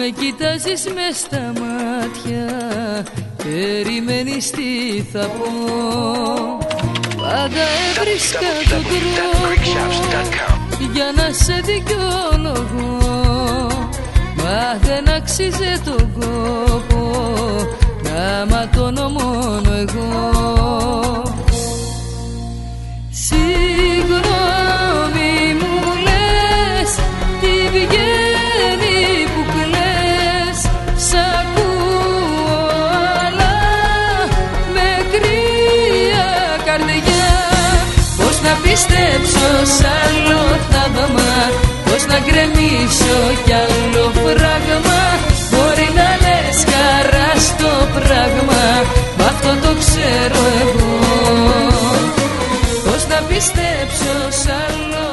κοιτάζεις μες στα μάτια, περιμένεις τι θα πω. Πάντα έβρισκα τον τρόπο για να σε δικαιολογώ, μα δεν αξίζει τον κόπο να ματώνω μόνο εγώ. Συγγνώμη μου λες, τι βγαίνει που κλαις, σ' ακούω αλλά με κρύα καρδιά. Πώς να πιστέψω σ' άλλο θαύμα, πώς να γκρεμίσω κι άλλο φράγμα. Μπορεί να λες χαρά στο πράγμα, μ' αυτό το ξέρω εγώ. Πώς να πιστέψω σ' άλλο